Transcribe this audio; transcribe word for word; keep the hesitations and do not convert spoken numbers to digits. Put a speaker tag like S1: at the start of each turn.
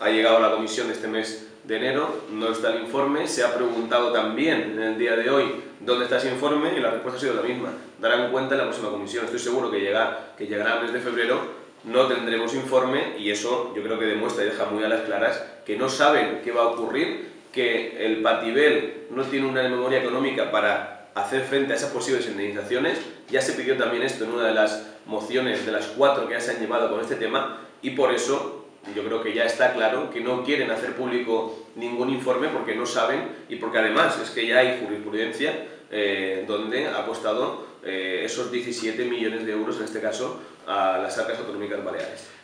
S1: ha llegado a la comisión de este mes de enero, no está el informe, se ha preguntado también en el día de hoy dónde está ese informe y la respuesta ha sido la misma. Darán cuenta en la próxima comisión. Estoy seguro que, llega, que llegará el mes de febrero, no tendremos informe y eso yo creo que demuestra y deja muy a las claras que no saben qué va a ocurrir, que el Patibel no tiene una memoria económica para hacer frente a esas posibles indemnizaciones. Ya se pidió también esto en una de las mociones de las cuatro que ya se han llevado con este tema y por eso yo creo que ya está claro que no quieren hacer público ningún informe porque no saben y porque además es que ya hay jurisprudencia eh, donde ha costado eh, esos diecisiete millones de euros, en este caso, a las arcas autonómicas baleares.